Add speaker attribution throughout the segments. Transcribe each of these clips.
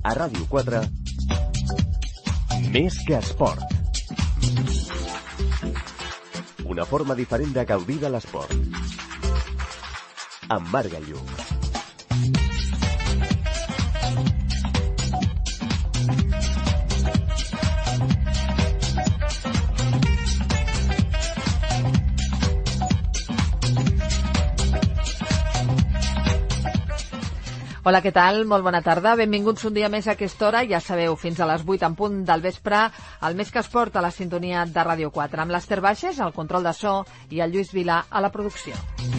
Speaker 1: A Ràdio 4, Més que esport. Una forma diferent de gaudir de l'esport. Amb Marc Gallug.
Speaker 2: Hola, què tal? Molt bona tarda. Benvinguts un dia més a aquesta hora. Ja sabeu, fins a les 8 en punt del vespre, el Més que esport a la sintonia de Ràdio 4, amb l'Ester Baixes, al control de so, i el Lluís Vilà a la producció.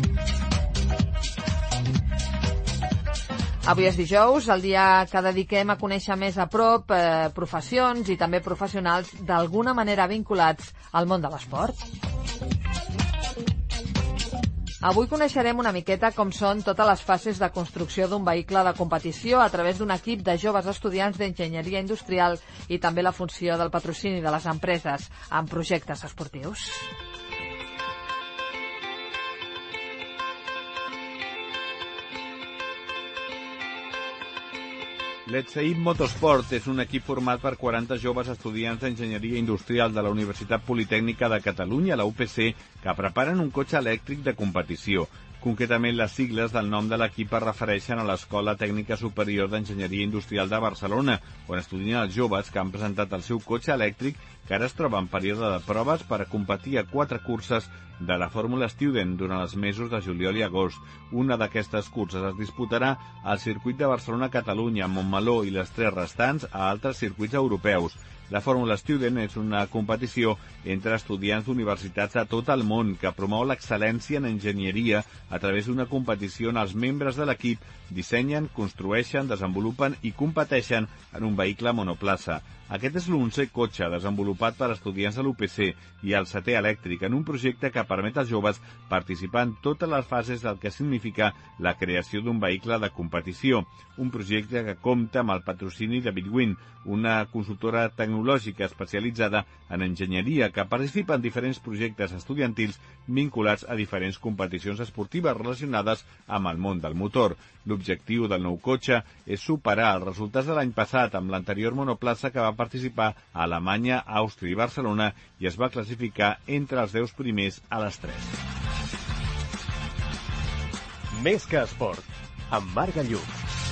Speaker 2: Avui és dijous, el dia que dediquem a conèixer més a prop professions i també professionals d'alguna manera vinculats al món de l'esport. Avui coneixerem una miqueta com són totes les fases de construcció d'un vehicle de competició a través d'un equip de joves estudiants d'enginyeria industrial i també la funció del patrocini de les empreses en projectes esportius.
Speaker 3: L'Etseip Motorsport és un equip format per 40 joves estudiants d'enginyeria industrial de la Universitat Politècnica de Catalunya, la UPC, que preparen un cotxe elèctric de competició. Concretament, les sigles del nom de l'equip es refereixen a l'Escola Tècnica Superior d'Enginyeria Industrial de Barcelona, on estudien els joves que han presentat el seu cotxe elèctric, que ara es troba en període de proves per a competir a 4 curses de la Fórmula Student durant els mesos de juliol i agost. Una d'aquestes curses es disputarà al circuit de Barcelona-Catalunya, Montmeló i les 3 restants a altres circuits europeus. La Fórmula Student és una competició entre estudiants d'universitats de tot el món que promou l'excel·lència en enginyeria a través d'una competició on els membres de l'equip dissenyen, construeixen, desenvolupen i competeixen en un vehicle monoplaça. Aquest és l'11è cotxe desenvolupat per estudiants de l'UPC i el 7è elèctric en un projecte que permet als joves participar en totes les fases del que significa la creació d'un vehicle de competició. Un projecte que compta amb el patrocini de Bitwin, una consultora tecnològica especialitzada en enginyeria que participa en diferents projectes estudiantils vinculats a diferents competicions esportives relacionades amb el món del motor. L'objectiu del nou cotxe és superar els resultats de l'any passat amb l'anterior monoplaça que va participar a Alemanya, Àustria i Barcelona i es va classificar entre els 10 primers a les 3.
Speaker 1: Més que esport, amb Marc Gallug.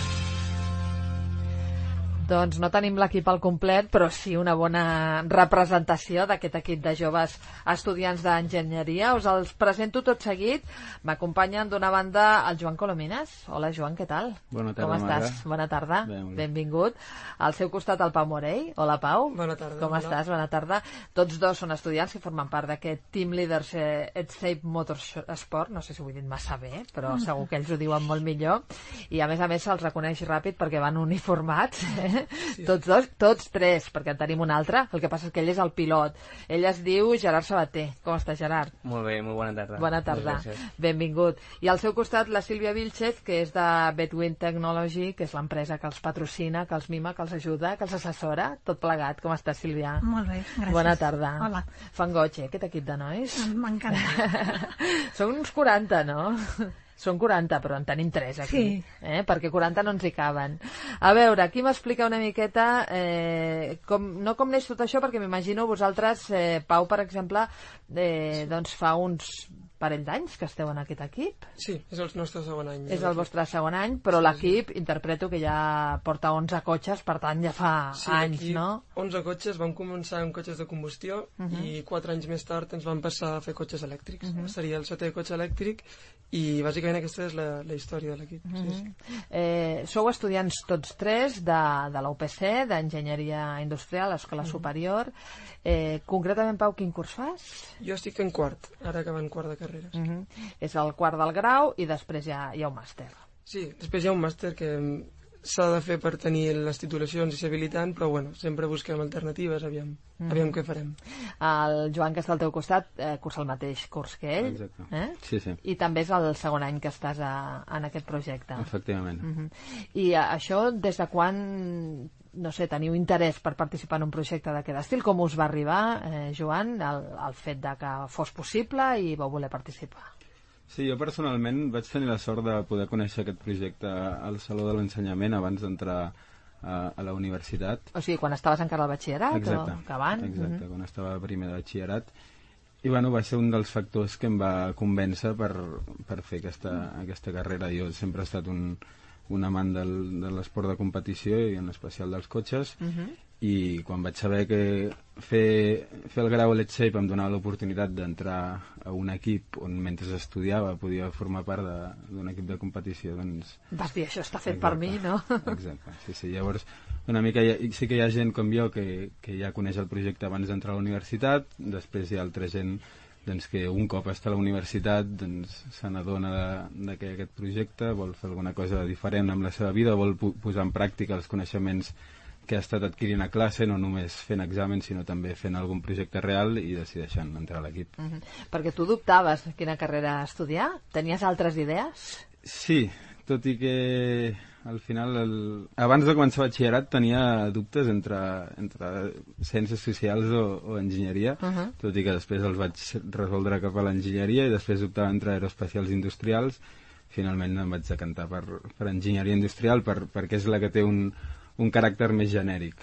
Speaker 2: Doncs no tenim l'equip al complet, però sí una bona representació d'aquest equip de joves estudiants d'enginyeria. Us els presento tot seguit. M'acompanyen d'una banda el Joan Colomines. Hola, Joan, què tal?
Speaker 4: Bona tarda,
Speaker 2: com estàs?
Speaker 4: Marga.
Speaker 2: Bona tarda. Benvingut. Al seu costat el Pau Morell. Hola, Pau.
Speaker 5: Bona tarda.
Speaker 2: Com estàs? Bona tarda. Tots dos són estudiants que formen part d'aquest Team Leaders Etseip Motorsport. No sé si ho he dit massa bé, però segur que ells ho diuen molt millor. I a més se'ls reconeix ràpid perquè van uniformats, Sí. Tots tres, perquè en tenim un altre. El que passa és que ell és el pilot. Ell es diu Gerard Sabater. Com està, Gerard?
Speaker 4: Molt bé, molt bona tarda.
Speaker 2: Bona tarda. Benvingut. I al seu costat la Sílvia Vilchez, que és de Bitwin Technology, que és l'empresa que els patrocina, que els mima, que els ajuda, que els assessora. Tot plegat. Com està, Sílvia?
Speaker 6: Molt bé, gràcies.
Speaker 2: Bona tarda.
Speaker 6: Hola.
Speaker 2: Fan goig, aquest equip de nois?
Speaker 6: M'encanta.
Speaker 2: Són uns 40, no? Són 40, però en tenim 3 aquí,
Speaker 6: sí.
Speaker 2: Perquè 40 no ens hi caben. A veure, aquí m'explica una miqueta no com neix tot això, perquè m'imagino vosaltres, Pau, per exemple, doncs fa uns parell d'anys que esteu en aquest equip.
Speaker 5: Sí, és el nostre segon any.
Speaker 2: És el vostre segon any, però l'equip interpreto que ja porta 11 cotxes, per tant ja fa anys, no?
Speaker 5: 11 cotxes, vam començar amb cotxes de combustió i 4 anys més tard ens vam passar a fer cotxes elèctrics. Seria el 7è cotxe elèctric i bàsicament aquesta és la història de l'equip.
Speaker 2: Sou estudiants tots tres de la UPC, d'Enginyeria Industrial, l'Escola Superior. Concretament, Pau, quin curs fas?
Speaker 5: Jo estic fent quart, ara acabant quart de carreres.
Speaker 2: És el quart del grau i després hi ha un màster.
Speaker 5: Sí, després hi ha un màster que s'ha de fer per tenir les titulacions i ser habilitant, però bueno, sempre busquem alternatives, aviam què farem.
Speaker 2: El Joan, que està al teu costat, cursa el mateix curs que ell.
Speaker 4: Exacte. Sí.
Speaker 2: I també és el segon any que estàs en aquest projecte.
Speaker 4: Efectivament.
Speaker 2: I això, des de quan, no sé, teniu interès per participar en un projecte d'aquest estil? Com us va arribar, Joan, el fet de que fos possible i vau voler participar?
Speaker 4: Sí, jo personalment vaig tenir la sort de poder conèixer aquest projecte al Saló de l'Ensenyament abans d'entrar a la universitat.
Speaker 2: O sigui, quan estaves encara al batxillerat?
Speaker 4: Exacte,
Speaker 2: o acabant?
Speaker 4: exacte, quan estava a primer de batxillerat. I bueno, va ser un dels factors que em va convèncer per fer aquesta carrera. Jo sempre he estat un amant de l'esport de competició i en especial dels cotxes, i quan vaig saber que fer el grau a Let's Shape em donava l'oportunitat d'entrar a un equip on mentre estudiava podia formar part d'un equip de competició, doncs...
Speaker 2: Vas dir, això està fet per mi, no?
Speaker 4: Exacte, sí. Llavors, una mica sí que hi ha gent com jo que ja coneix el projecte abans d'entrar a la universitat, després hi ha altra gent doncs, que un cop està a la universitat doncs, se n'adona que aquest projecte vol fer alguna cosa diferent amb la seva vida, vol posar en pràctica els coneixements que ha estat adquirint a classe, no només fent exàmens, sinó també fent algun projecte real, i decideixen entrar a l'equip.
Speaker 2: Perquè tu dubtaves quina carrera estudiar? Tenies altres idees?
Speaker 4: Sí, tot i que al final, abans de començar batxillerat, tenia dubtes entre ciències socials o enginyeria, tot i que després els vaig resoldre cap a l'enginyeria i després dubtava entre aeroespacials i industrials. Finalment em vaig decantar per enginyeria industrial perquè és la que té un caràcter més genèric.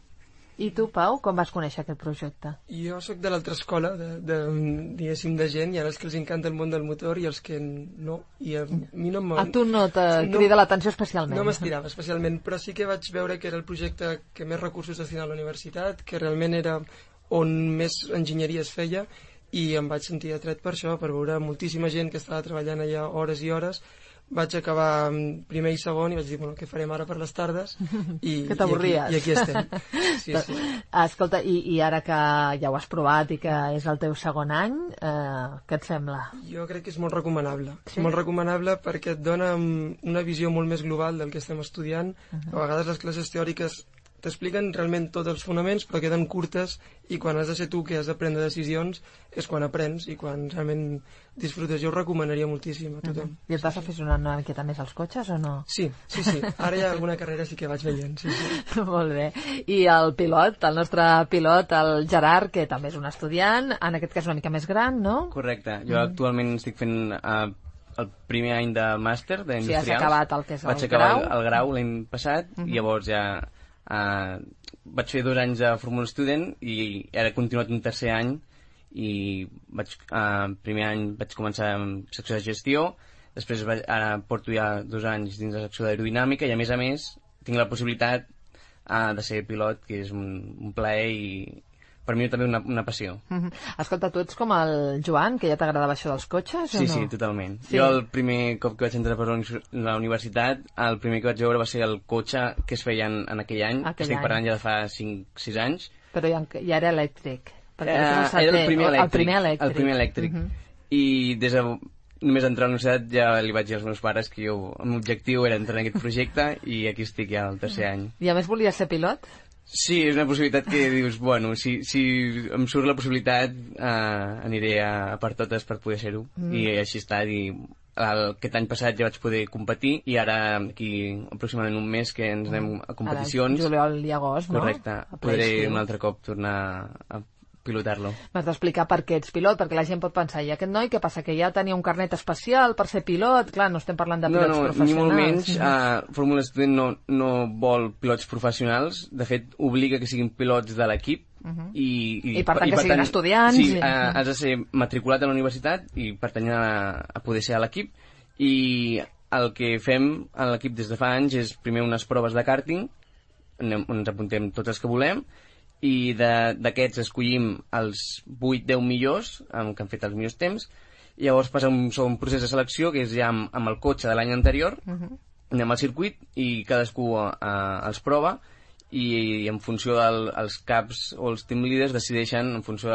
Speaker 2: I tu, Pau, com vas conèixer aquest projecte?
Speaker 5: Jo sóc de l'altra escola, diguéssim, de gent, i ara els que els encanta el món del motor i els que no. I a mi no
Speaker 2: a tu no te crida l'atenció especialment?
Speaker 5: No m'estirava especialment, però sí que vaig veure que era el projecte que més recursos destinava a la universitat, que realment era on més enginyeria es feia, i em vaig sentir atret per això, per veure moltíssima gent que estava treballant allà hores i hores. Vaig acabar primer i segon i vaig dir, bueno, què farem ara per les tardes?
Speaker 2: Que t'avorries.
Speaker 5: I aquí estem. Sí.
Speaker 2: Escolta, i ara que ja ho has provat i que és el teu segon any, què et sembla?
Speaker 5: Jo crec que és molt recomanable.
Speaker 2: Sí?
Speaker 5: Molt recomanable perquè et dona una visió molt més global del que estem estudiant. A vegades les classes teòriques t'expliquen realment tots els fonaments, però queden curtes, i quan has de ser tu que has de prendre decisions és quan aprens i quan realment disfrutes. Jo ho recomanaria moltíssim a tothom.
Speaker 2: I et vas aficionant una miqueta més als cotxes o no?
Speaker 5: Sí. Ara hi ha alguna carrera sí que vaig veient. Sí.
Speaker 2: Molt bé. I el pilot, el nostre pilot, el Gerard, que també és un estudiant, en aquest cas una mica més gran, no?
Speaker 6: Correcte. Jo actualment estic fent el primer any de màster d'industrials.
Speaker 2: Sí, has acabat el que és el grau.
Speaker 6: Vaig acabar el grau l'any passat, i llavors ja vaig fer 2 anys de Formula Student i ara he continuat un tercer any, i primer any vaig començar amb secció de gestió, després ara porto ja 2 anys dins la secció d'aerodinàmica, i a més tinc la possibilitat de ser pilot, que és un plaer i per mi també una passió.
Speaker 2: Escolta, tu ets com el Joan, que ja t'agradava això dels cotxes, o no?
Speaker 6: Sí, totalment. Sí. Jo el primer cop que vaig entrar per la universitat, el primer que vaig veure va ser el cotxe que es feia en aquell any. Estic parlant ja de fa 5-6 anys.
Speaker 2: Però ja era elèctric.
Speaker 6: Era el primer elèctric. I des de només entrar a la universitat ja li vaig dir als meus pares que jo, el meu objectiu era entrar en aquest projecte, i aquí estic ja el tercer any.
Speaker 2: I a més volies ser pilot?
Speaker 6: Sí, és una possibilitat que dius, bueno, si em surt la possibilitat aniré a per totes per poder ser-ho, i així està. I aquest any passat ja vaig poder competir, i ara aquí aproximadament un mes que ens anem a competicions.
Speaker 2: Ara, juliol i agost, no?
Speaker 6: Correcte, podré un altre cop tornar a pilotar-lo.
Speaker 2: M'has d'explicar per què ets pilot, perquè la gent pot pensar, i aquest noi, què passa, que ja tenia un carnet especial per ser pilot? Clar, no estem parlant de pilots professionals.
Speaker 6: Ni molt menys. Fórmula Student no vol pilots professionals, de fet obliga que siguin pilots de l'equip,
Speaker 2: i per tant que siguin estudiants.
Speaker 6: Sí, has de ser matriculat a la universitat i pertanyar a poder ser a l'equip, i el que fem a l'equip des de fa anys és primer unes proves de karting, on ens apuntem tots els que volem, i d'aquests escollim els 8-10 millors que han fet els millors temps, i llavors passa un procés de selecció que és ja amb el cotxe de l'any anterior. Anem al circuit i cadascú els prova, i en funció dels caps o els team leaders decideixen en funció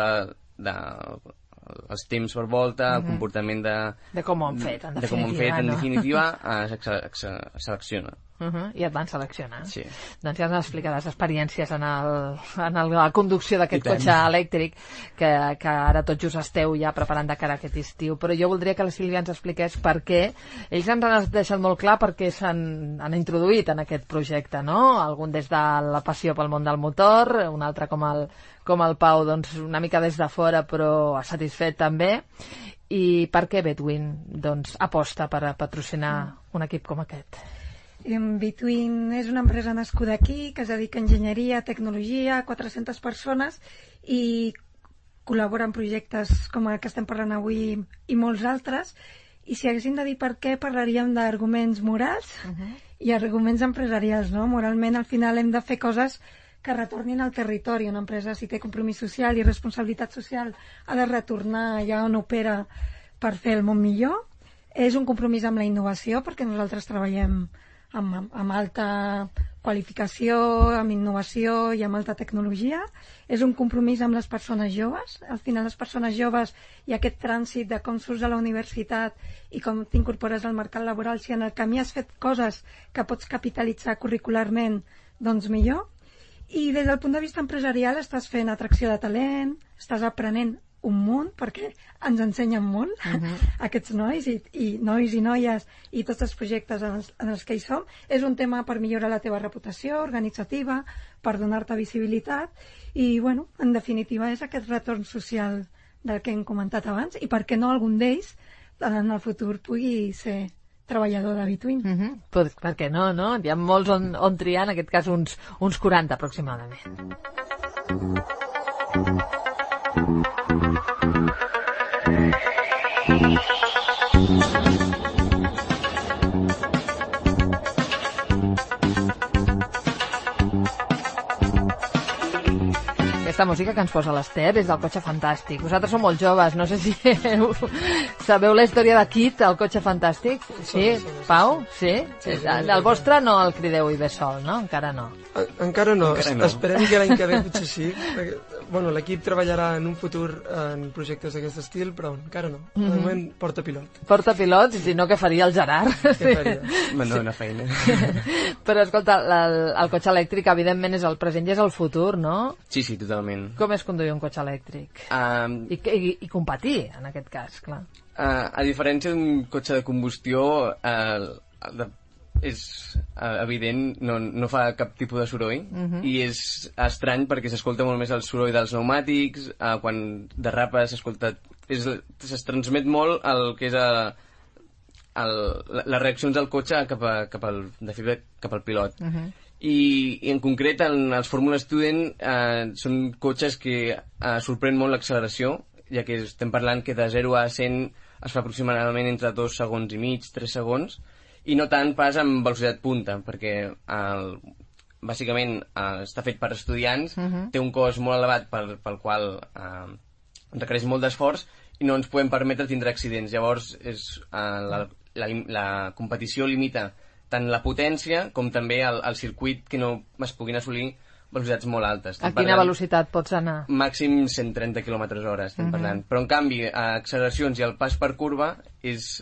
Speaker 6: els temps per volta, el comportament de
Speaker 2: com ho han fet, en
Speaker 6: definitiva, es selecciona.
Speaker 2: I et van seleccionar.
Speaker 6: Sí.
Speaker 2: Doncs ja ens explicaràs experiències en la conducció d'aquest cotxe elèctric que ara tots just esteu ja preparant de cara a aquest estiu. Però jo voldria que la Sílvia ens expliqués per què. Ells ens han deixat molt clar per què s'han introduït en aquest projecte, no? Algun des de la passió pel món del motor, un altre com el Pau, doncs una mica des de fora però satisfet també. I per què Bedwin doncs aposta per patrocinar un equip com aquest?
Speaker 7: Between és una empresa nascuda aquí, que es dedica a enginyeria, tecnologia, 400 persones, i col·labora en projectes com el que estem parlant avui i molts altres. I si haguéssim de dir per què, parlaríem d'arguments morals i arguments empresarials, no? Moralment, al final, hem de fer coses que retornin al territori. Una empresa, si té compromís social i responsabilitat social, ha de retornar allà on opera per fer el món millor. És un compromís amb la innovació, perquè nosaltres treballem amb alta qualificació, amb innovació i amb alta tecnologia. És un compromís amb les persones joves. Al final, les persones joves i aquest trànsit de com surts de la universitat i com t'incorpores al mercat laboral, si en el camí has fet coses que pots capitalitzar curricularment, doncs millor. I des del punt de vista empresarial estàs fent atracció de talent, estàs aprenent un munt, perquè ens ensenyen molt aquests nois i noies i tots els projectes en els que hi som. És un tema per millorar la teva reputació organitzativa, per donar-te visibilitat i, bueno, en definitiva és aquest retorn social del que hem comentat abans i per què no algun d'ells en el futur pugui ser treballador de Between.
Speaker 2: Per què no, no? Hi ha molts on triar, en aquest cas uns 40 aproximadament. Aquesta música que ens posa l'Ester és del Cotxe Fantàstic. Vosaltres sou molt joves, no sé si sabeu la història de Kit, el Cotxe Fantàstic? Sí? Pau? Sí? El vostre no el crideu i ve sol, no? Encara no.
Speaker 5: Encara no. Esperem que l'any que ve potser sí. Bueno, l'equip treballarà en un futur en projectes d'aquest estil, però encara no. De moment porta pilot.
Speaker 2: Porta pilot, i si no, què faria el Gerard?
Speaker 5: Què faria?
Speaker 6: No, una feina.
Speaker 2: Però escolta, el cotxe elèctric evidentment és el present i és el futur, no?
Speaker 6: Sí, totalment.
Speaker 2: Com és conduir un cotxe elèctric? I competir, en aquest cas, clar.
Speaker 6: A diferència d'un cotxe de combustió, és evident, no fa cap tipus de soroll i és estrany perquè s'escolta molt més el soroll dels pneumàtics, quan derrapa s'escolta, es transmet molt el que és les reaccions del cotxe cap al pilot. I en concret els Fórmula Student són cotxes que sorprèn molt l'acceleració, ja que estem parlant que de 0 a 100 es fa aproximadament entre 2 segons i mig, 3 segons, i no tant pas amb velocitat punta, perquè bàsicament està fet per estudiants, té un cost molt elevat pel qual requereix molt d'esforç i no ens podem permetre tindre accidents. Llavors la competició limita tant la potència com també el circuit, que no es puguin assolir velocitats molt altes.
Speaker 2: A quina velocitat pots anar?
Speaker 6: Màxim 130 km/h estem parlant. Però en canvi, acceleracions i el pas per curva és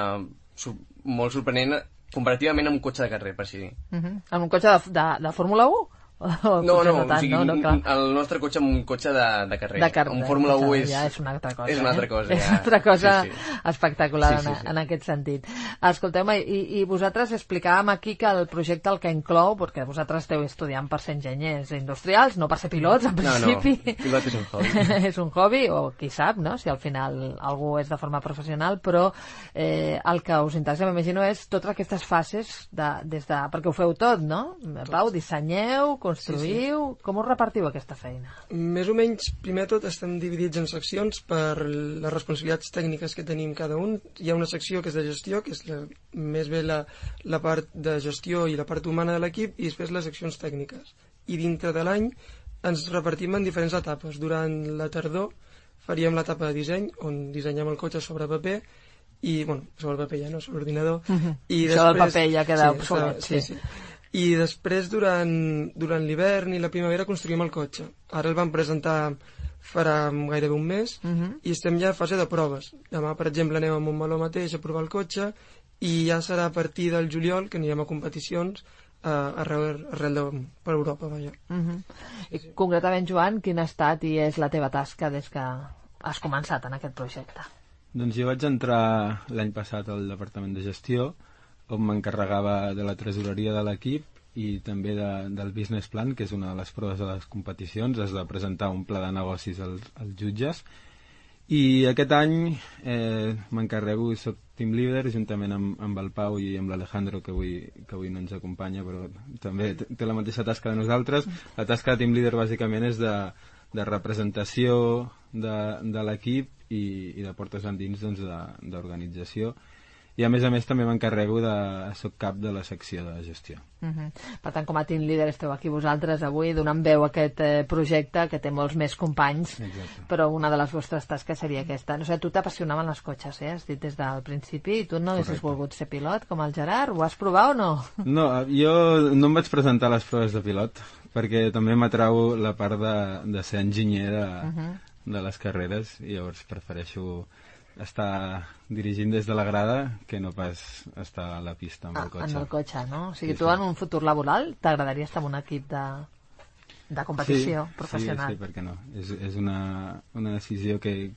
Speaker 6: molt sorprenent comparativament amb un cotxe de carrer, per així dir.
Speaker 2: Amb un cotxe de Fórmula 1?
Speaker 6: No, o sigui, el nostre cotxe amb un cotxe de carrer. Un Fórmula 1
Speaker 2: és una altra cosa.
Speaker 6: És una altra cosa,
Speaker 2: és una altra cosa espectacular en aquest sentit. Escolteu-me, i vosaltres explicàvem aquí que el projecte el que inclou, perquè vosaltres esteu estudiant per ser enginyers industrials, no per ser pilots, en principi.
Speaker 6: No, pilot és un hobby.
Speaker 2: És un hobby, o qui sap, no?, si al final algú és de forma professional, però el que us interessa, m'imagino, és totes aquestes fases perquè ho feu tot, no? Pau, dissenyeu, construïu... Com us repartiu aquesta feina?
Speaker 5: Més o menys, primer tot, estem dividits en seccions per les responsabilitats tècniques que tenim cada un. Hi ha una secció que és de gestió, que és més bé la part de gestió i la part humana de l'equip, i després les seccions tècniques. I dintre de l'any ens repartim en diferents etapes. Durant la tardor faríem l'etapa de disseny, on dissenyem el cotxe sobre paper, i, bueno, sobre el paper ja no, sobre l'ordinador.
Speaker 2: Sobre el paper ja queda obsolet, sí.
Speaker 5: I després, durant l'hivern i la primavera, construïm el cotxe. Ara el vam presentar farà gairebé un mes i estem ja a fase de proves. Demà, per exemple, anem a Montmeló mateix a provar el cotxe i ja serà a partir del juliol que anirem a competicions arrel per Europa.
Speaker 2: I concretament, Joan, quina ha estat i és la teva tasca des que has començat en aquest projecte?
Speaker 4: Doncs jo vaig entrar l'any passat al Departament de Gestió, on m'encarregava de la tresoreria de l'equip i també del business plan, que és una de les proves de les competicions. Has de presentar un pla de negocis als jutges, I aquest any m'encarrego, soc team leader juntament amb el Pau i amb l'Alejandro, que avui no ens acompanya, però també té la mateixa tasca de nosaltres. La tasca de team leader bàsicament és de representació de l'equip i de portes endins d'organització. I a més també m'encarrego soc cap de la secció de gestió.
Speaker 2: Per tant, com a team leader esteu aquí vosaltres avui donant veu a aquest projecte que té molts més companys. Exacte. Però una de les vostres tasques seria aquesta. No sé, tu t'apassionaven els cotxes, has dit des del principi, i tu no haguessis volgut ser pilot com el Gerard, ho has provat o no?
Speaker 4: No, jo no em vaig presentar a les proves de pilot perquè també m'atrau la part de ser enginyer de les carreres, i llavors prefereixo estar dirigint des de la grada que no pas estar a la pista amb el cotxe.
Speaker 2: En el cotxe, no? O sigui, tu en un futur laboral t'agradaria estar en un equip de competició professional?
Speaker 4: Sí, per què no? És una decisió que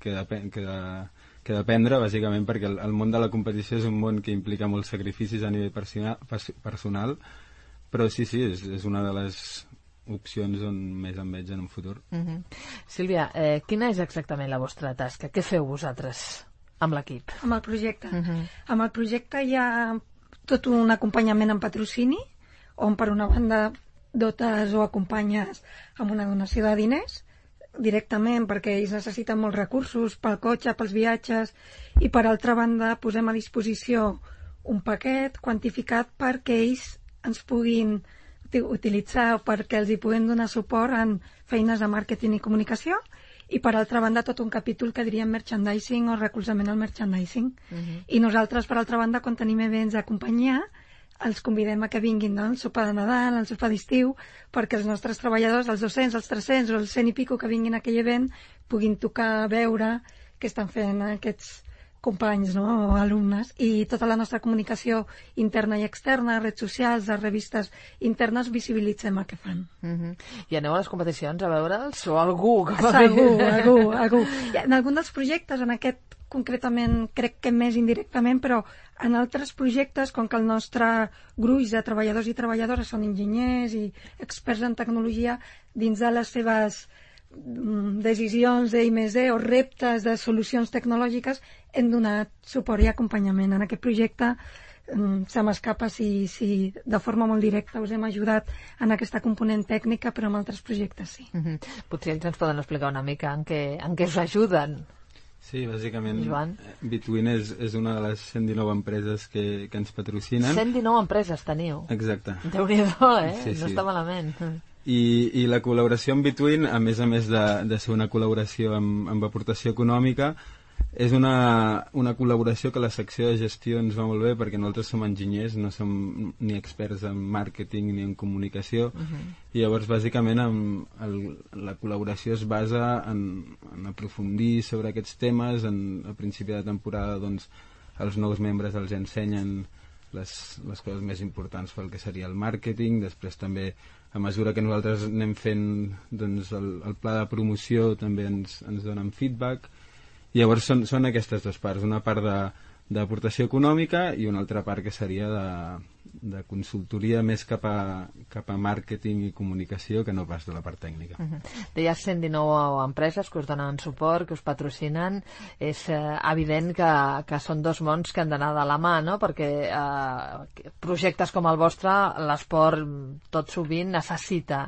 Speaker 4: he de prendre, bàsicament perquè el món de la competició és un món que implica molts sacrificis a nivell personal, però sí, és una de les opcions on més em veig en un futur.
Speaker 2: Sílvia, quina és exactament la vostra tasca? Què feu vosaltres amb l'equip?
Speaker 7: Amb el projecte. Amb el projecte hi ha tot un acompanyament en patrocini, on per una banda dotes o acompanyes amb una donació de diners, directament perquè ells necessiten molts recursos pel cotxe, pels viatges, i per altra banda posem a disposició un paquet quantificat perquè ells ens puguin utilitzar o perquè els hi puguem donar suport en feines de màrqueting i comunicació, i per altra banda tot un capítol que diríem merchandising o recolzament al merchandising. I nosaltres, per altra banda, quan tenim events de companyia, els convidem a que vinguin al sopar de Nadal, al sopar d'estiu, perquè els nostres treballadors, els 200, els 300 o els 100 i pico que vinguin a aquell event, puguin tocar, veure què estan fent aquests companys, no? O alumnes, i tota la nostra comunicació interna i externa, redes socials, les revistes internes, visibilitzem el que fan.
Speaker 2: I aneu a les competicions a veure'ls o algú?
Speaker 7: Algú. En algun dels projectes, en aquest concretament crec que més indirectament, però en altres projectes, com que el nostre gruix de treballadors i treballadores són enginyers i experts en tecnologia, dins de les seves decisions d'I+D o reptes de solucions tecnològiques, hem donat suport i acompanyament. En aquest projecte se m'escapa si de forma molt directa us hem ajudat en aquesta component tècnica, però en altres projectes sí.
Speaker 2: Potser ells ens poden explicar una mica en què us ajuden.
Speaker 4: Sí, bàsicament Between és una de les 119 empreses que ens patrocinen.
Speaker 2: 119 empreses teniu?
Speaker 4: Exacte.
Speaker 2: Déu-n'hi-do, Sí. No està malament.
Speaker 4: I la col·laboració amb Between, a més de ser una col·laboració amb aportació econòmica, és una col·laboració que la secció de gestió ens va molt bé, perquè nosaltres som enginyers, no som ni experts en màrqueting ni en comunicació, i llavors bàsicament la col·laboració es basa en aprofundir sobre aquests temes. A principi de temporada doncs, els nous membres els ensenyen les coses més importants pel que seria el màrqueting. Després també, a mesura que nosaltres anem fent doncs, el pla de promoció, també ens donen feedback. I llavors són aquestes dues parts, una part d'aportació econòmica i una altra part que seria de consultoria més cap a màrqueting i comunicació, que no pas de la part tècnica.
Speaker 2: Deies 119 empreses que us donen suport, que us patrocinen. És evident que són dos mons que han d'anar de la mà, no? Perquè projectes com el vostre, l'esport tot sovint necessita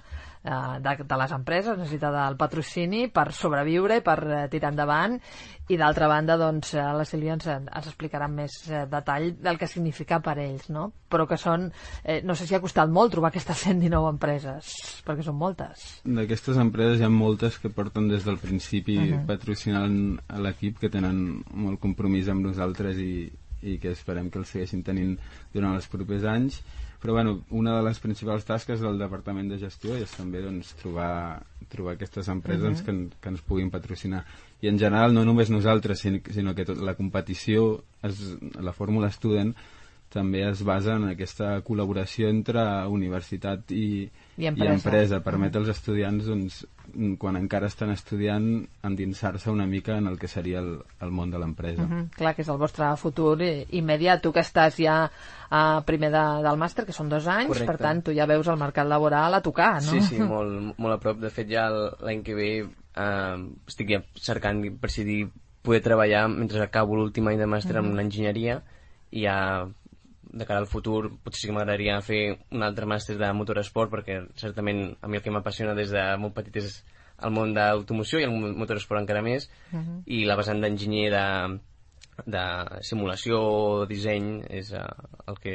Speaker 2: de les empreses, necessita del patrocini per sobreviure i per tirar endavant, i d'altra banda doncs la Sílvia ens explicarà amb més detall del que significa per ells, no? Però que són, no sé si ha costat molt trobar aquestes 119 empreses, perquè són moltes.
Speaker 4: D'aquestes empreses hi ha moltes que porten des del principi patrocinant a l'equip, que tenen molt compromís amb nosaltres i que esperem que el segueixin tenint durant els propers anys. Però bueno, una de les principals tasques del Departament de Gestió és també doncs, trobar aquestes empreses que ens puguin patrocinar. I en general no només nosaltres, sinó que la competició, la Fórmula Student, també es basa en aquesta col·laboració entre universitat i empresa. Permet als estudiants, doncs, quan encara estan estudiant, endinsar-se una mica en el que seria el món de l'empresa.
Speaker 2: Clar, que és el vostre futur immediat. Tu que estàs ja a primer del màster, que són 2 anys. Correcte. Per tant, tu ja veus el mercat laboral a tocar, no?
Speaker 6: Sí, molt a prop. De fet, ja l'any que ve estic ja cercant per decidir poder treballar mentre acabo l'últim any de màster en enginyeria, i ja de cara al futur potser sí que m'agradaria fer un altre màster de motoresport, perquè certament a mi el que m'apassiona des de molt petit és el món d'automoció i el motoresport encara més, i la vessant d'enginyer de simulació o disseny és el que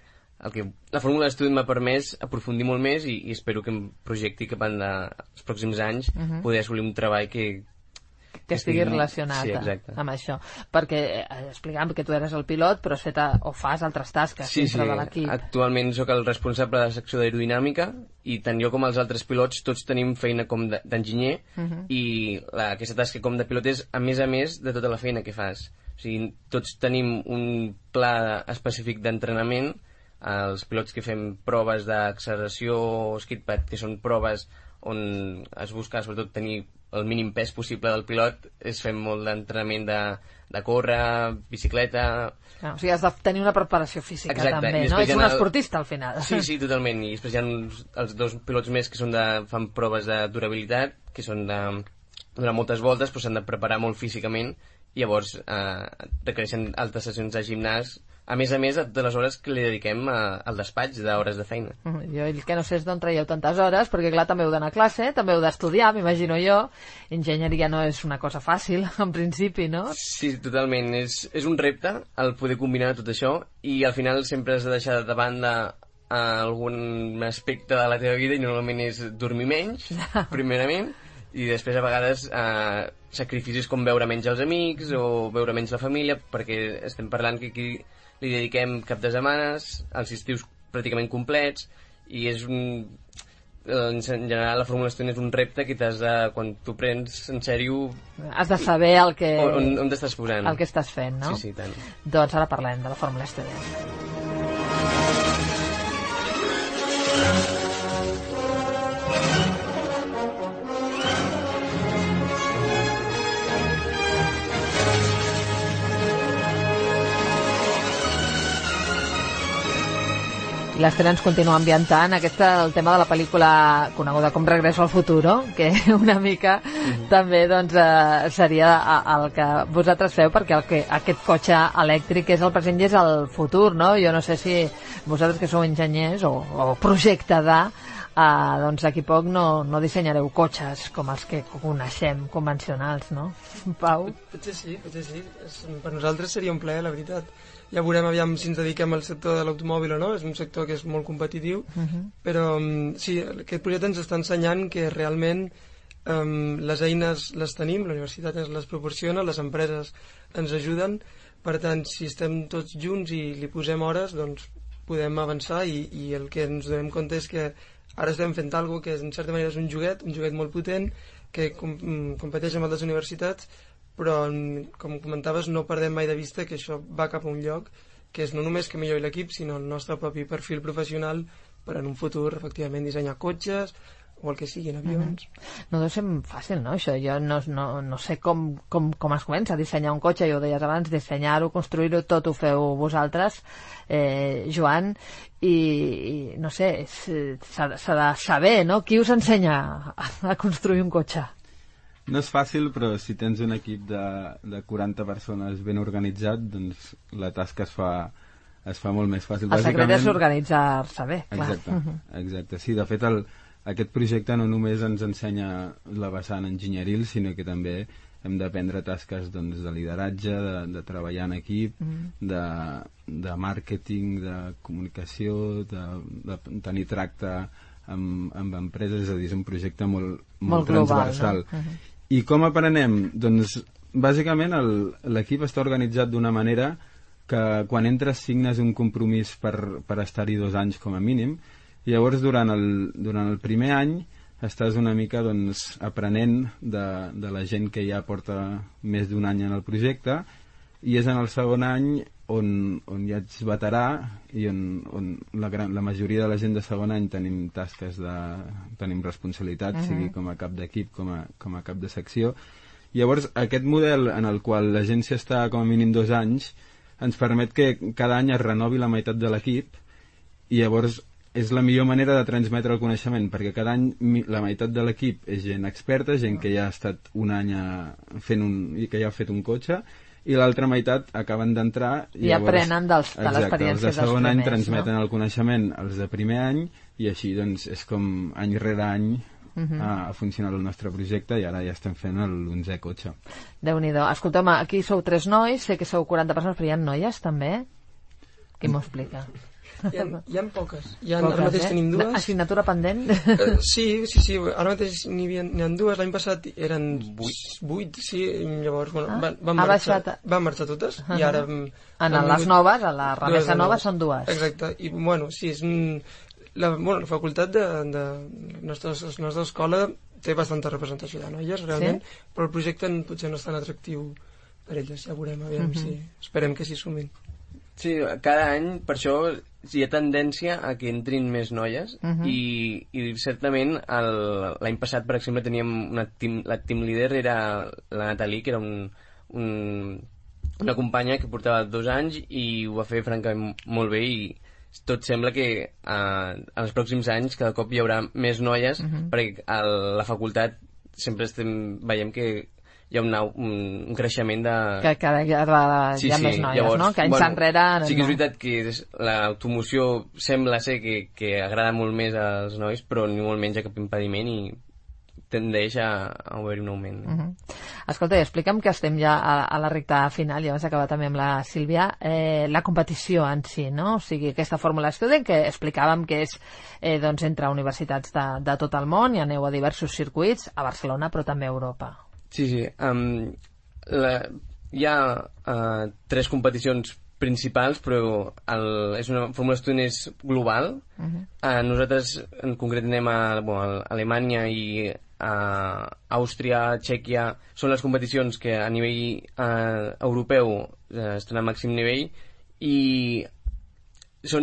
Speaker 6: la fórmula d'estudi m'ha permès aprofundir molt més, i espero que em projecti cap els pròxims anys poder assolir un treball que
Speaker 2: estigui relacionat amb això. Perquè explicàvem que tu eres el pilot, però has fet o fas altres tasques dintre de l'equip.
Speaker 6: Actualment sóc el responsable de la secció d'aerodinàmica, i tant jo com els altres pilots tots tenim feina com d'enginyer, i aquesta tasca com de pilot és a més de tota la feina que fas. O sigui, tots tenim un pla específic d'entrenament. Els pilots que fem proves d'acceleració o skidpad, que són proves on es busca sobretot tenir el mínim pes possible del pilot, fem molt d'entrenament de córrer, bicicleta...
Speaker 2: O sigui, has de tenir una preparació física també, no? Ets un esportista al final.
Speaker 6: Sí, totalment, i després hi ha els dos pilots més que fan proves de durabilitat, que són de donar moltes voltes, però s'han de preparar molt físicament, i llavors requereixen altes sessions de gimnàs, a més de les hores que li dediquem al despatx d'hores de feina.
Speaker 2: Jo el que no sé és d'on traieu tantes hores, perquè clar, també heu d'anar a classe, també heu d'estudiar, m'imagino jo. Enginyeria no és una cosa fàcil, en principi, no?
Speaker 6: Sí, totalment. És un repte el poder combinar tot això, i al final sempre has de deixar de banda algun aspecte de la teva vida, i normalment és dormir menys, primerament, i després a vegades sacrificis com veure menys els amics o veure menys la família, perquè estem parlant que aquí li dediquem cap de setmanes, els estius pràcticament complets, i és en general la fórmula d'estudi és un repte que quan t'ho prens en sèrio
Speaker 2: has de saber on
Speaker 6: t'estàs posant,
Speaker 2: el que estàs fent, no?
Speaker 6: Sí, tant.
Speaker 2: Doncs ara parlem de la fórmula estudi. L'Esther ens continua ambientant el tema de la pel·lícula coneguda com Regreso al Futuro, que una mica també doncs, seria el que vosaltres feu, perquè aquest cotxe elèctric és el present i és el futur, no? Jo no sé si vosaltres que sou enginyers o projecte doncs d'aquí poc no dissenyareu cotxes com els que coneixem, convencionals, no? Pau?
Speaker 5: Potser sí. Per nosaltres seria un plaer, la veritat. Ja veurem aviam si ens dediquem al sector de l'automòbil o no, és un sector que és molt competitiu, però sí, aquest projecte ens està ensenyant que realment les eines les tenim, la universitat ens les proporciona, les empreses ens ajuden, per tant, si estem tots junts i li posem hores, doncs podem avançar, i el que ens donem compte és que ara estem fent alguna cosa que en certa manera és un joguet molt potent, que competeix amb altres universitats, però com comentaves no perdem mai de vista que això va cap a un lloc que és no només que millori l'equip, sinó el nostre propi perfil professional per en un futur efectivament dissenyar cotxes o el que siguin, avions.
Speaker 2: No deu ser fàcil, no? Això jo no sé com es comença a dissenyar un cotxe, ja ho deies abans, dissenyar-ho, construir-ho, tot ho feu vosaltres, Joan, i no sé, s'ha de saber, no? Qui us ensenya a construir un cotxe?
Speaker 4: No és fàcil, però si tens un equip de 40 persones ben organitzat, doncs la tasca es fa molt més fàcil.
Speaker 2: El secret és organitzar-se bé, clar.
Speaker 4: Exacte. Sí, de fet, aquest projecte no només ens ensenya la vessant enginyeril, sinó que també hem d'aprendre tasques doncs, de lideratge, de treballar en equip, de màrqueting, de comunicació, de tenir tracte amb empreses, és a dir, és un projecte molt transversal.
Speaker 2: Global, no?
Speaker 4: I com aprenem? Doncs, bàsicament, l'equip està organitzat d'una manera que quan entres signes un compromís per estar-hi 2 anys com a mínim, i llavors durant el primer any estàs una mica doncs, aprenent de la gent que ja porta més d'1 any en el projecte, i és en el segon any on ja ets veterà i on la majoria de la gent de segon any tenim tasques tenim responsabilitat, sigui com a cap d'equip, com a cap de secció. Llavors, aquest model en el qual l'agència està com a mínim 2 anys ens permet que cada any es renovi la meitat de l'equip, i llavors és la millor manera de transmetre el coneixement, perquè cada any la meitat de l'equip és gent experta, gent que ja ha estat un any i que ja ha fet un cotxe, i l'altra meitat acaben d'entrar
Speaker 2: i aprenen de l'experiència
Speaker 4: dels de segon any transmeten el coneixement als de primer any, i així doncs és com any rere any ha funcionat el nostre projecte, i ara ja estem fent l'11è cotxe.
Speaker 2: Déu-n'hi-do. Escolta'm, aquí sou 3 nois, sé que sou 40 persones, però hi ha noies també? Qui m'ho explica?
Speaker 5: Hi ha poques. Ara mateix tenim 2.
Speaker 2: Assignatura pendent?
Speaker 5: Sí. Ara mateix n'hi ha 2. L'any passat eren 8, sí. Llavors, van marxar totes. I ara...
Speaker 2: En les noves, a la remesa nova, són 2.
Speaker 5: Exacte. I, bueno, sí, és... La facultat de la nostra escola té bastanta representació de noies, realment, però el projecte potser no és tan atractiu per elles. Ja veurem, aviam si... Esperem que s'hi sumin.
Speaker 6: Sí, cada any, per això, hi ha tendència a que entrin més noies i certament l'any passat, per exemple, teníem la team leader era la Nathalie, que era una companya que portava 2 anys i ho va fer francament molt bé, i tot sembla que en els pròxims anys cada cop hi haurà més noies, perquè a la facultat sempre veiem que hi ha un creixement de...
Speaker 2: Que cada vegada hi ha més noies, llavors, no? Que anys enrere...
Speaker 6: Sí que és veritat que l'automoció sembla ser que agrada molt més als nois, però ni molt menys a cap impediment i tendeix a haver-hi un augment.
Speaker 2: Escolta, explica'm que estem ja a la recta final, ja vas acabar també amb la Sílvia, la competició en si, no? O sigui, aquesta fórmula student que explicàvem que és doncs, entre universitats de tot el món, i aneu a diversos circuits, a Barcelona però també a Europa.
Speaker 6: Sí. Hi ha 3 competicions principals, però és una fórmula student és global. Nosaltres en concret anem a Alemanya i a Àustria, Txèquia, són les competicions que a nivell europeu estan a màxim nivell, i és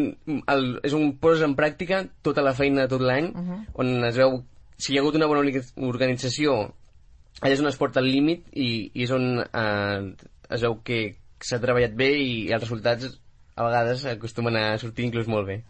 Speaker 6: on poses en pràctica tota la feina de tot l'any, on es veu si hi ha hagut una bona organització. Allà és on es porta al límit i és on es veu que s'ha treballat bé, i els resultats a vegades acostumen a sortir inclús molt bé.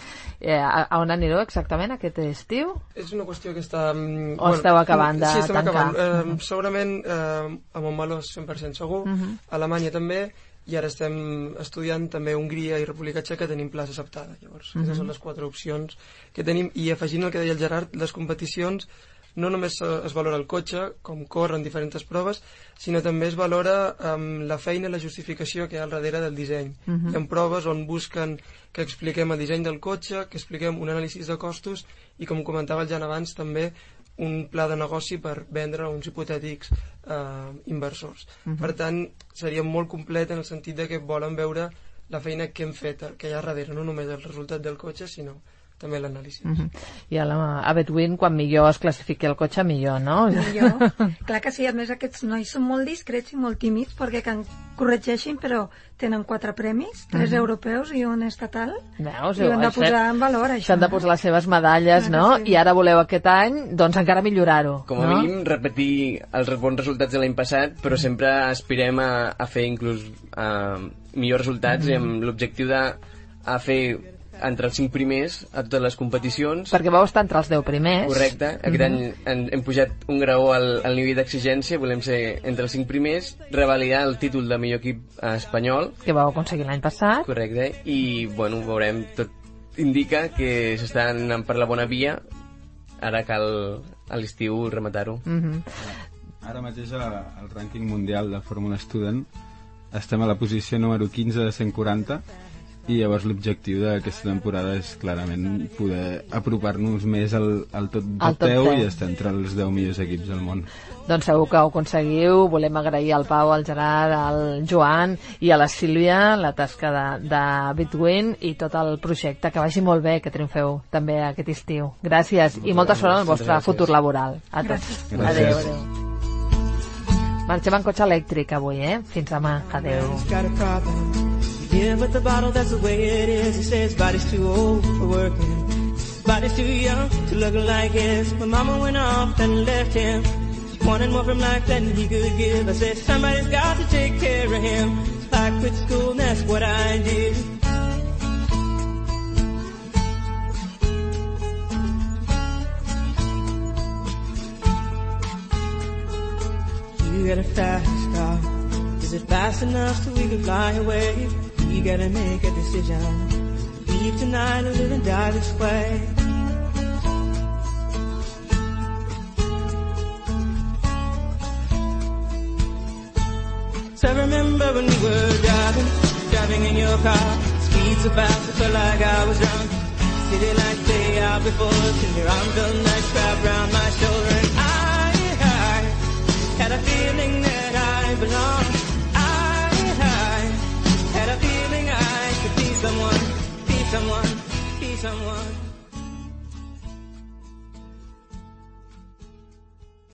Speaker 2: A on anireu exactament aquest estiu?
Speaker 5: És una qüestió que està...
Speaker 2: O esteu acabant de tancar?
Speaker 5: Sí, estem acabant. Segurament a Montmeló 100% segur, a Alemanya també, i ara estem estudiant també Hongria i República Txeca, tenim plaça acceptada. Llavors, aquestes són les 4 opcions que tenim, i afegint el que deia el Gerard, les competicions no només es valora el cotxe, com corren diferents proves, sinó també es valora la feina i la justificació que hi ha al darrere del disseny. Hi ha proves on busquen que expliquem el disseny del cotxe, que expliquem un anàlisi de costos i, com comentava el Jan abans, també un pla de negoci per vendre a uns hipotètics inversors. Per tant, seria molt complet en el sentit de que volen veure la feina que hem fet, que hi ha darrere, no només el resultat del cotxe, sinó també l'anàlisi.
Speaker 2: I a Betwin, quan millor es classifiqui el cotxe, millor, no?
Speaker 7: Millor. Clar que sí, a més aquests nois són molt discrets i molt tímids, perquè que corregeixin, però tenen 4 premis, 3 europeus i un estatal.
Speaker 2: Veus?
Speaker 7: I ho han de posar en valor, això.
Speaker 2: S'han de posar les seves medalles, no? Sí. I ara voleu aquest any, doncs encara millorar-ho.
Speaker 6: Com a mínim, repetir els bons resultats de l'any passat, però sempre aspirem a fer inclús millors resultats, amb l'objectiu de fer entre els 5 primers a totes les competicions.
Speaker 2: Perquè vau estar entre els 10 primers.
Speaker 6: Correcte. Aquest any hem pujat un graó al nivell d'exigència, volem ser entre els 5 primers, revalidar el títol de millor equip espanyol.
Speaker 2: Que vau aconseguir l'any passat.
Speaker 6: Correcte. I, bueno, veurem, tot indica que s'està anant per la bona via. Ara cal a l'estiu rematar-ho.
Speaker 4: Ara mateix al rànquing mundial de Fórmula Student estem a la posició número 15 de 140, i llavors l'objectiu d'aquesta temporada és clarament poder apropar-nos més al top 10 i estar entre els 10 millors equips del món.
Speaker 2: Doncs segur que ho aconseguiu. Volem agrair al Pau, al Gerard, al Joan i a la Sílvia la tasca de Betwin i tot el projecte. Que vagi molt bé, que triomfeu també aquest estiu. Gràcies i molta sort en el vostre futur laboral. A tots. Adéu. Marxem en cotxe elèctric avui, Fins demà. Adéu.
Speaker 8: Yeah, but the bottle, that's the way it is. He says body's too old for working, body's too young to look like his. My mama went off and left him. She wanted more from life than he could give. I said somebody's got to take care of him. So I quit school and that's what I did. get a fast car? Is it fast enough so we can fly away? We gotta make a decision. Leave tonight or live and die this way. So I remember when we were driving in your car. Speed so fast I felt like I was drunk. City lights day out before us, and your arm felt nice wrapped around my shoulder. And I had a feeling that I belonged. I had a feeling I could be someone, be someone, be someone.